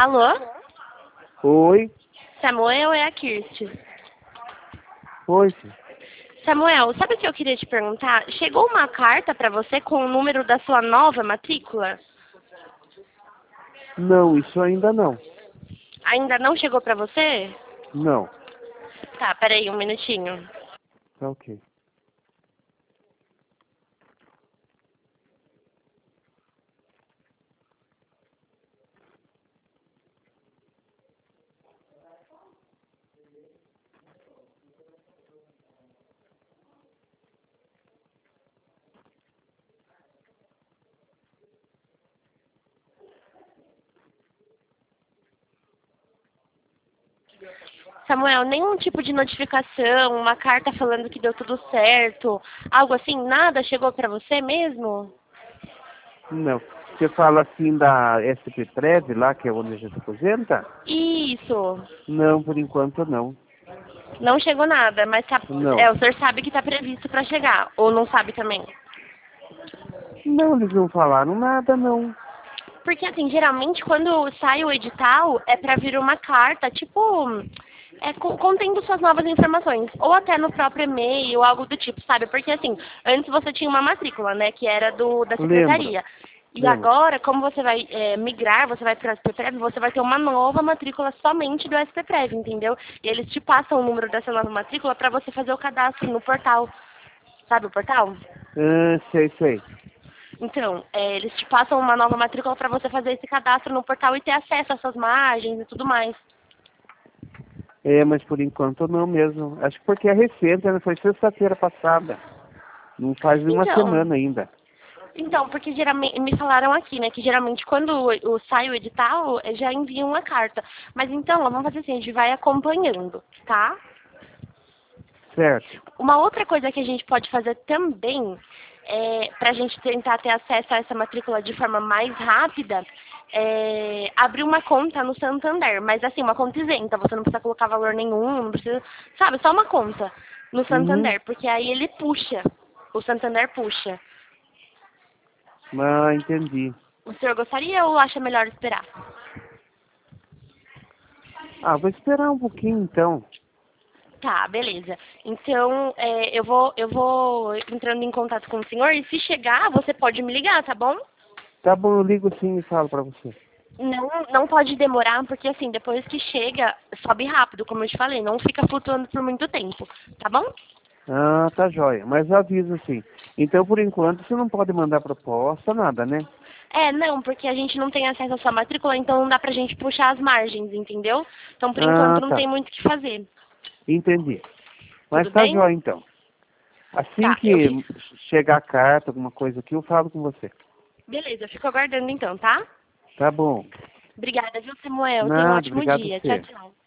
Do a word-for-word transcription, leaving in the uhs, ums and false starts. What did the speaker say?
Alô? Oi? Samuel, é a Kirsti. Oi, filho. Samuel, sabe o que eu queria te perguntar? Chegou uma carta para você com o número da sua nova matrícula? Não, isso ainda não. Ainda não chegou para você? Não. Tá, peraí um minutinho. Tá ok. Samuel, nenhum tipo de notificação, uma carta falando que deu tudo certo, algo assim, nada chegou para você mesmo? Não. Você fala assim da S P Prev lá, que é onde a gente aposenta? Isso. Não, por enquanto não. Não chegou nada, mas tá, Não. é, o senhor sabe que está previsto para chegar, ou não sabe também? Não, eles não falaram nada, não. Porque, assim, geralmente quando sai o edital é para vir uma carta, tipo, é, co- contendo suas novas informações. Ou até no próprio e-mail, algo do tipo, sabe? Porque, assim, antes você tinha uma matrícula, né, que era do da Lembro. secretaria. E Lembro. agora, como você vai é, migrar, você vai para o S P Prev, você vai ter uma nova matrícula somente do S P Prev, entendeu? E eles te passam o número dessa nova matrícula para você fazer o cadastro no portal. Sabe o portal? Ah, sei, sei. Então, é, eles te passam uma nova matrícula para você fazer esse cadastro no portal e ter acesso a essas margens e tudo mais. É, mas por enquanto não mesmo. Acho que porque é recente, né? Foi sexta-feira passada. Não faz uma Então, semana ainda. então, porque geralmente me falaram aqui, né, que geralmente quando o, o sai o edital, eh, já enviam uma carta. Mas então, ó, vamos fazer assim, a gente vai acompanhando, tá? Certo. Uma outra coisa que a gente pode fazer também, é, para a gente tentar ter acesso a essa matrícula de forma mais rápida, é abrir uma conta no Santander, mas assim, uma conta isenta, você não precisa colocar valor nenhum, não precisa, sabe, só uma conta no Uhum. Santander, porque aí ele puxa, o Santander puxa. Ah, entendi. O senhor gostaria ou acha melhor esperar? Ah, vou esperar um pouquinho então. Tá, beleza. Então, é, eu vou, eu vou entrando em contato com o senhor e se chegar, você pode me ligar, tá bom? Tá bom, eu ligo sim e falo pra você. Não, não pode demorar, porque assim, depois que chega, sobe rápido, como eu te falei, não fica flutuando por muito tempo, tá bom? Ah, tá jóia. Mas eu aviso sim. Então, por enquanto, você não pode mandar proposta, nada, né? É, não, porque a gente não tem acesso à sua matrícula, então não dá pra gente puxar as margens, entendeu? Então, por enquanto, Ah, não tá. tem muito o que fazer. Entendi. Mas Tudo tá bem? jóia então. Assim Tá, eu que fico... chegar a carta, alguma coisa aqui, eu falo com você. Beleza, eu fico aguardando então, tá? Tá bom. Obrigada, viu, Samuel? Tenha um Nada, ótimo obrigado a dia. Tchau, você. tchau.